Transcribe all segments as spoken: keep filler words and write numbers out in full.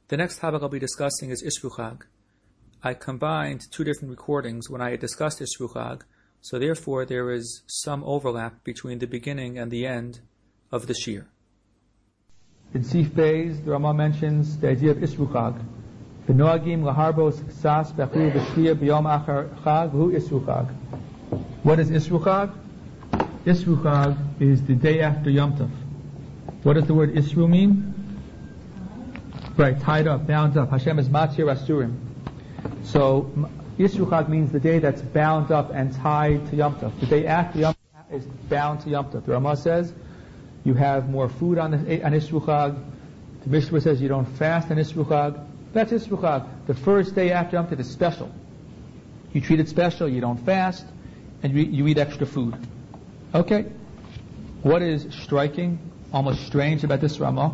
The next topic I'll be discussing is Isru Chag. I combined two different recordings when I had discussed Isru Chag, so therefore there is some overlap between the beginning and the end of the Shir. In Sif Beis, the Rama mentions the idea of Isru Chag. V'noagim laharbos sas b'achir b'shliya b'yom achar Chag v'hu Isru Chag. What is Isru Chag? Isru Chag is the day after Yom Tov. What does the word Isru mean? Right, tied up, bound up. Hashem is Matir Asurim. So, Isru Chag means the day that's bound up and tied to Yom Tov. The day after Yom Tov is bound to Yom Tov. The Ramah says, you have more food on, the, on Isru Chag. The Mishnah says you don't fast on Isru Chag. That's Isru Chag. The first day after Yom Tov is special. You treat it special, you don't fast, and you, you eat extra food. Okay. What is striking, almost strange about this Ramah?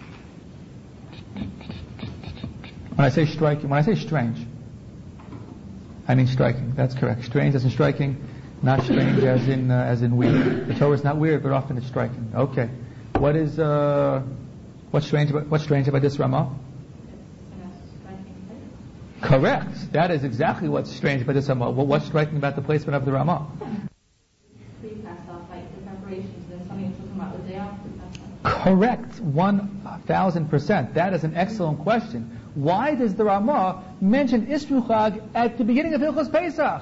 When I say striking, when I say strange, I mean striking. That's correct. Strange as in striking, not strange as in uh, as in weird. The Torah is not weird, but often it's striking. Okay. What is uh, what's strange about what's strange about this Ramah? Correct. That is exactly what's strange about this Ramah. What, what's striking about the placement of the Ramah? Correct. One thousand percent. That is an excellent question. Why does the Ramah mention Isru Chag at the beginning of Hilchos Pesach?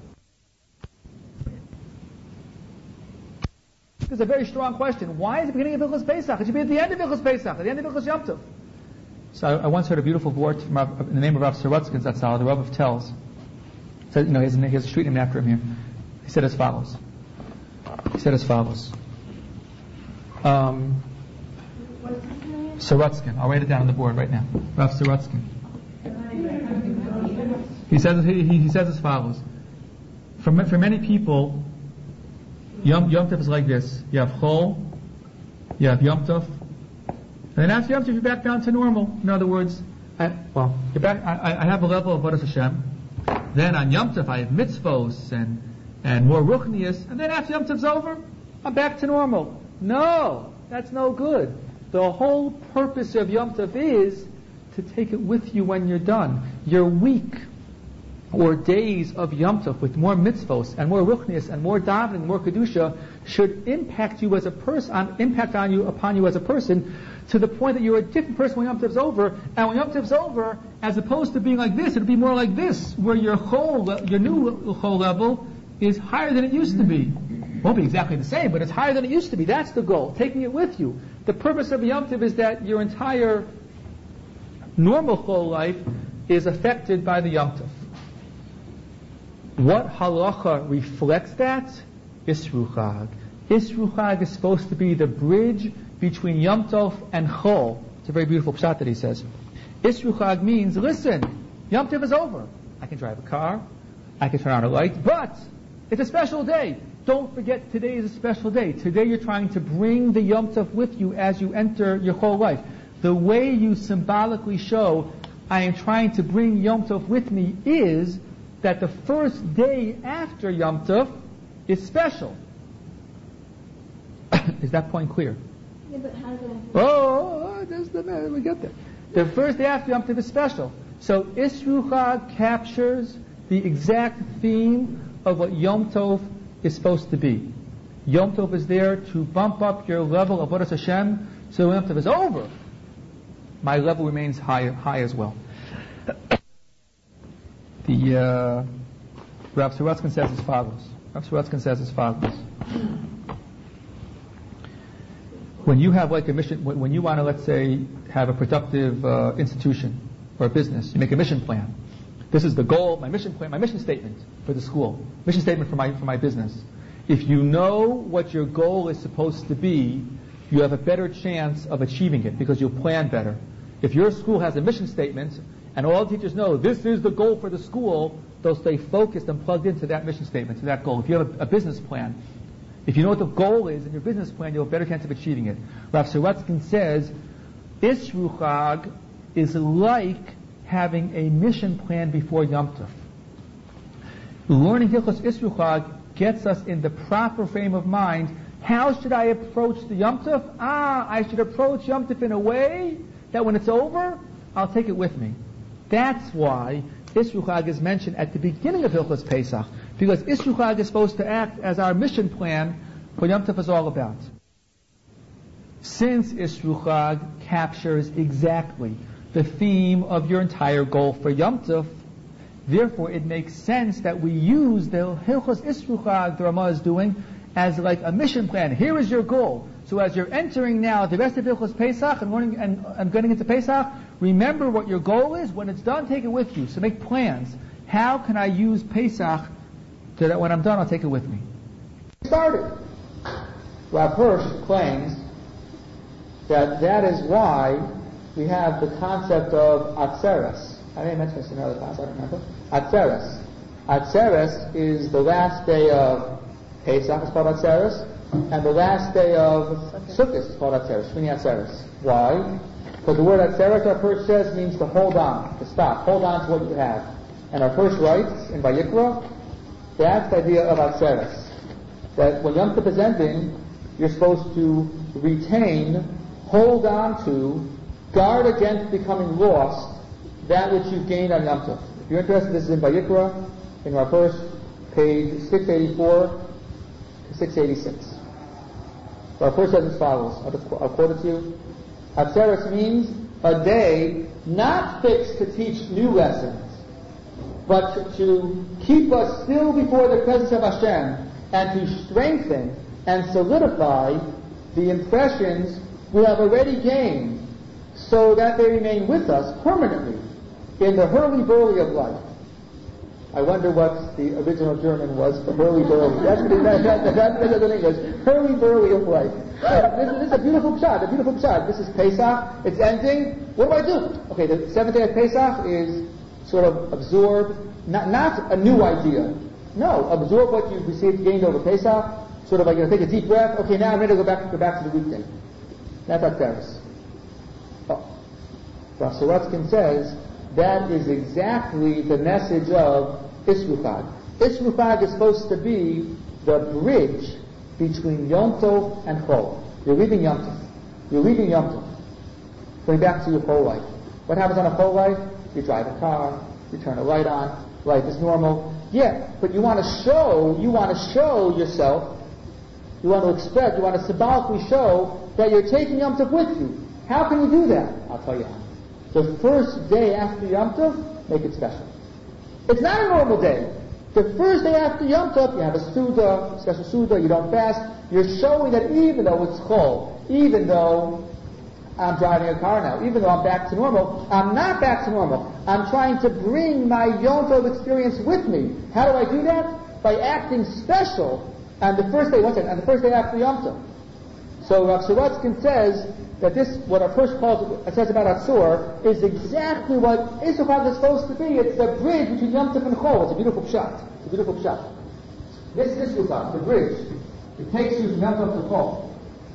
This is a very strong question. Why is it the beginning of Hilchos Pesach? It should be at the end of Hilchos Pesach, at the end of Hilchos Yom Tov. So I, I once heard a beautiful word from Rav, in the name of Rav Sorotzkin Zatzal, the Rav of Telz. So, you know, he has, he has a street named after him here. He said as follows. He said as follows. Um, Sorotzkin. I'll write it down on the board right now. Rav Sorotzkin. He says he, he says as follows. For for many people, Yom Yom Tov is like this. You have Chol, you have Yom Tov, and then after Yom Tov you're back down to normal. In other words, I, well, you're back. I, I have a level of Avodas Hashem. Then on Yom Tov I have mitzvos and and more ruchnius, and then after Yom Tov's over, I'm back to normal. No, that's no good. The whole purpose of Yom Tov is to take it with you when you're done. Your week or days of Yom Tov with more mitzvos and more ruchnius and more davening, more kedusha should impact you as a person, impact on you upon you as a person, to the point that you're a different person when Yom Tov's over. And when Yom Tov's over, as opposed to being like this, it'll be more like this, where your whole, your new whole level is higher than it used to be. Won't be exactly the same, but it's higher than it used to be. That's the goal, taking it with you. The purpose of Yom Tov is that your entire normal whole life is affected by the Yom Tov. What halacha reflects that? Isru Chag. Isru Chag is supposed to be the bridge between Yom Tov and Chol. It's a very beautiful pshat that he says. Isru Chag means, listen, Yom Tov is over. I can drive a car, I can turn on a light, but it's a special day. Don't forget, today is a special day. Today you're trying to bring the Yom Tov with you as you enter your whole life. The way you symbolically show, I am trying to bring Yom Tov with me, is that the first day after Yom Tov is special. Is that point clear? Yeah, but how do I... Oh, oh, just a minute, we get there. The first day after Yom Tov is special. So Isru Chag captures the exact theme of what Yom Tov is supposed to be. Yom Tov is there to bump up your level of Avodas Hashem, so when Yom Tov is over, my level remains high, high as well. The uh, Rav Sorotzkin says as follows. Rav Sorotzkin says as follows. When you have like a mission, when you want to, let's say, have a productive uh, institution or a business, you make a mission plan. This is the goal, my mission plan, my mission statement for the school, mission statement for my for my business. If you know what your goal is supposed to be, you have a better chance of achieving it because you'll plan better. If your school has a mission statement and all the teachers know this is the goal for the school, they'll stay focused and plugged into that mission statement, to that goal. If you have a, a business plan, if you know what the goal is in your business plan, you'll have a better chance of achieving it. Rav Sorotzkin says, Isru Chag is like having a mission plan before Yom Tov. Learning Hilchos Isru Chag gets us in the proper frame of mind. How should I approach the Yom Tov? Ah, I should approach Yom Tov in a way that when it's over, I'll take it with me. That's why Isru Chag is mentioned at the beginning of Hilchos Pesach, because Isru Chag is supposed to act as our mission plan for Yom Tov is all about. Since Isru Chag captures exactly the theme of your entire goal for Yom Tov, therefore it makes sense that we use the Hilchos Isru Chag the Ramah is doing as like a mission plan. Here is your goal. So as you're entering now the rest of Hilchos Pesach and, running, and, and getting into Pesach, remember what your goal is. When it's done, take it with you. So make plans. How can I use Pesach so that when I'm done, I'll take it with me? Started. Rav Hirsch claims that that is why we have the concept of Atzeres. I didn't mention this in another class, I don't remember. Atzeres. Atzeres is the last day of Pesach, it's called Atzeres, and the last day of Sukkot is called Atzeres, Shmini Atzeres. Why? Because the word Atzeres, our first says, means to hold on, to stop, hold on to what you have. And our first writes in Vayikra, that's the idea of Atzeres. That when Yom Tov is ending, you're supposed to retain, hold on to, guard against becoming lost, that which you've gained on Yom Tov. If you're interested, this is in Vayikra, in our first page six eighty-four to six eighty-six. So our first says as follows, I'll, just, I'll quote it to you. Atzeres means a day not fixed to teach new lessons, but to, to keep us still before the presence of Hashem and to strengthen and solidify the impressions we have already gained so that they remain with us permanently in the hurly-burly of life. I wonder what the original German was for hurly-burly. That's what it, that, that, that, that's what it is. Hurly-burly of life. Uh, this, this is a beautiful shot, a beautiful shot. This is Pesach. It's ending. What do I do? Okay, the seventh day of Pesach is sort of absorb, not, not a new idea. No, absorb what you've received, gained over Pesach. Sort of like, you know, take a deep breath. Okay, now I'm ready to go back, go back to the weekday. That's Atzeres. Oh. Rav Sorotzkin says that is exactly the message of Isru Chag. Isru Chag is supposed to be the bridge between Yom Tov and Chol. You're leaving Yom Tov. You're leaving Yom Tov. Going back to your whole life. What happens on a whole life? You drive a car, you turn a light on, life is normal. Yeah, but you want to show, you want to show yourself, you want to express, you want to symbolically show that you're taking Yom Tov with you. How can you do that? I'll tell you how. The first day after Yom Tov, make it special. It's not a normal day. The first day after Yom Tov, you have a Suda, special Suda, you don't fast. You're showing that even though it's Chol, even though I'm driving a car now, even though I'm back to normal, I'm not back to normal. I'm trying to bring my Yom Tov experience with me. How do I do that? By acting special on the first day, what's it, on the first day after Yom Tov. So Rav Sorotzkin says that this, what our first calls, it says about Atzur, is exactly what Isru Chag is supposed to be. It's the bridge between Yom Tov and Chol. It's a beautiful shot. It's a beautiful shot. This is Isru Chag, the bridge. It takes you from Yom Tov to Chol.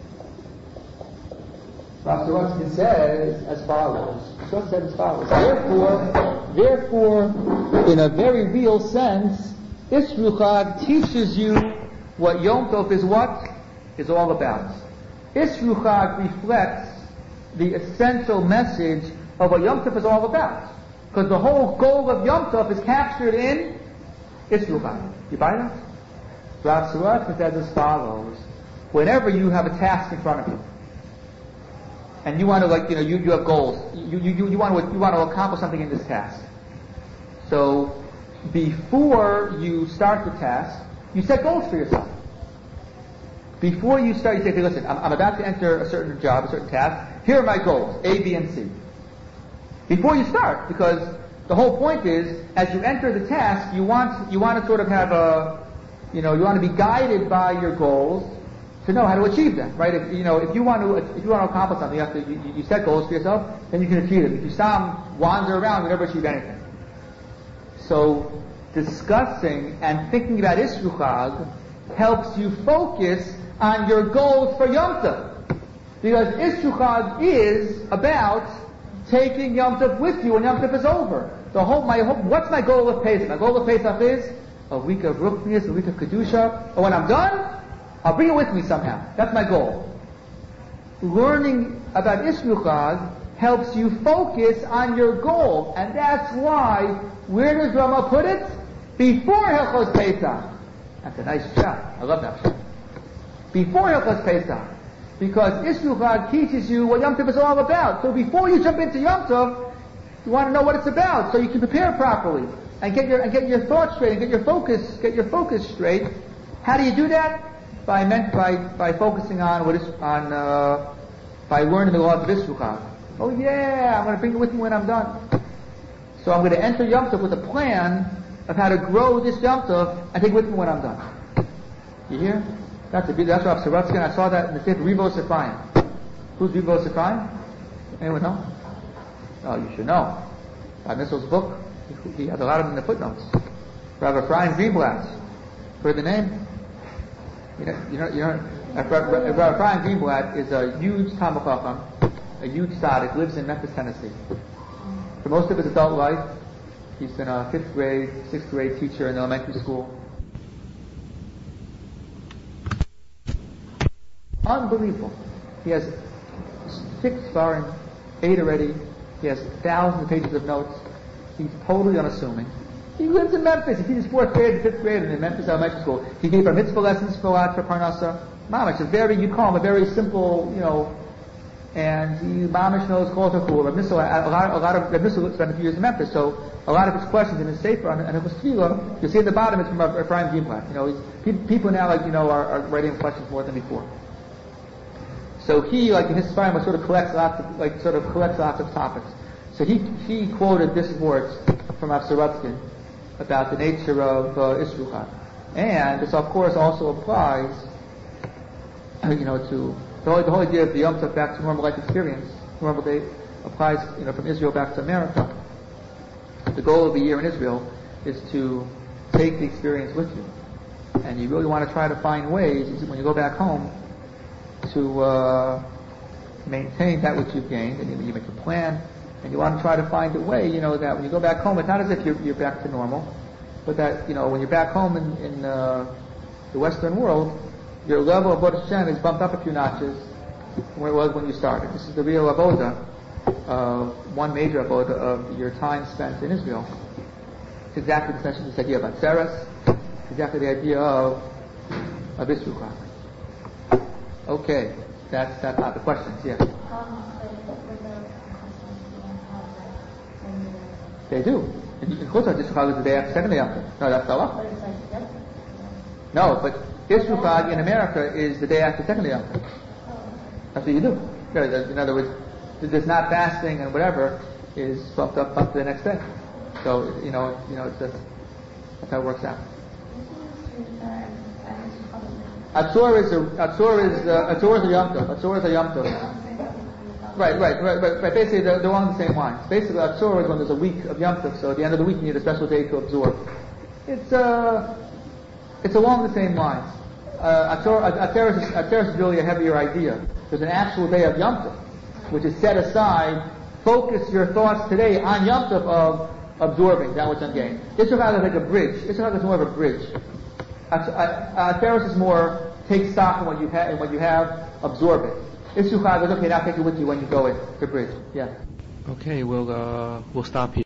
Rav Sorotzkin says as follows. Sorotzkin says as follows. Therefore, therefore, in a very real sense, Isru Chag teaches you what Yom Tov is what? Is all about. Isru Chag reflects the essential message of what Yom Tov is all about. Because the whole goal of Yom Tov is captured in Isru Chag. You buy that? Rav Sorotzkin says as follows. Whenever you have a task in front of you, and you want to, like, you know, you, you have goals, you, you, you, want to, you want to accomplish something in this task. So, before you start the task, you set goals for yourself. Before you start, you say, okay, listen, I'm, I'm about to enter a certain job, a certain task. Here are my goals, A, B, and C. Before you start, because the whole point is, as you enter the task, you want you want to sort of have a, you know, you want to be guided by your goals to know how to achieve them, right? If you know, if you want to, if you want to accomplish something, you have to, you, you set goals for yourself, then you can achieve them. If you stop, wander around, you never achieve anything. So, discussing and thinking about Isru Chag helps you focus on your goals for Yom Tov. Because Isru Chag is about taking Yom Tov with you when Yom Tov is over. The whole, my whole, what's my goal of Pesach? My goal of Pesach is a week of Ruchnius, a week of Kedusha, and when I'm done, I'll bring it with me somehow. That's my goal. Learning about Isru Chag helps you focus on your goal. And that's why, where does Rama put it? Before Hilchos Pesach. That's a nice shot. I love that shot. Before Hilchos Pesach. Because Isru Chag teaches you what Yom Tov is all about. So before you jump into Yom Tov, you want to know what it's about, so you can prepare properly and get your and get your thoughts straight and get your focus get your focus straight. How do you do that? By meant by by focusing on what is on uh, by learning the laws of Isru Chag. Oh yeah, I'm going to bring it with me when I'm done. So I'm going to enter Yom Tov with a plan of how to grow this Yom Tov and take it with me when I'm done. You hear? That's a that's Rav Sorotzkin. I saw that in the Sefer Rivos Ephraim. Who's Rivos Ephraim? Anyone know? Oh, you should know. Rav Nissel's book, he has a lot of them in the footnotes. Rav Ephraim Greenblatt. Heard the name? You know, you know, you know. Rav Ephraim Greenblatt is a huge Talmid Chacham, a huge tzaddik, lives in Memphis, Tennessee. For most of his adult life, he's been a fifth grade, sixth grade teacher in elementary school. Unbelievable. He has six foreign, eight already. He has thousands of pages of notes. He's totally unassuming. He lives in Memphis. He teaches fourth grade and fifth grade in the Memphis Elementary School. He gave our mitzvah lessons for a lot for Parnasa. Mamish, a very, you call him a very simple, you know, and he, Mamish knows Kol Takul. Rav Nissel, a lot, a lot of, Rav Nissel spent a few years in Memphis, so a lot of his questions in his Sefer, and it was Tefillah, you'll see at the bottom, it's from Ephraim Greenblatt. You know, he's, people now, like, you know, are, are writing questions more than before. So he, like in his Sfarim, sort of collects lots of, like, sort of collects lots of topics. So he he quoted this words from Rav Sorotzkin about the nature of uh, Isru Chag, and this, of course, also applies, you know, to the whole, the whole idea of the Yom Tov back to normal life experience. Normal day applies, you know, from Israel back to America. The goal of the year in Israel is to take the experience with you, and you really want to try to find ways when you go back home to uh, maintain that which you've gained, and you, you make a plan, and you want to try to find a way, you know, that when you go back home, it's not as if you're, you're back to normal, but that, you know, when you're back home in, in uh, the Western world, your level of Baruch Hashem is bumped up a few notches from where it was when you started. This is the real avoda, uh, one major avoda of your time spent in Israel. It's exactly the sense of this idea of Atzeres, exactly the idea of, of Isru Chag. Okay, that's that's not the questions. Yeah. They do. In Chutz Isru Chag is the day after second day Yom Tov. No, that's Allah. No, but Isru Chag in America is the day after second day Yom Tov. That's what you do. In other words, there's not fasting and whatever is bumped up up to the next day. So you know, you know, it's just, that's how it works out. Atzor is a Atzor is uh, Atzor is a Yom Tov. Atzor is a Yom Tov. Right, right, right, right. right. Basically, they're, they're along the same lines. Basically, Atzor is when there's a week of Yom Tov. So at the end of the week, you need a special day to absorb. It's uh, it's along the same lines. Uh, Atzeres is, Atzeres is really a heavier idea. There's an actual day of Yom Tov, which is set aside. Focus your thoughts today on Yom Tov of absorbing that which ungained. Isru Chag is like a bridge. Isru Chag is more of a bridge. Atzeres is more take stock in what you have, in what you have, absorb it. Isru Chag is okay. Now take it with you when you go in the bridge. Yeah. Okay, we'll uh, we'll stop here.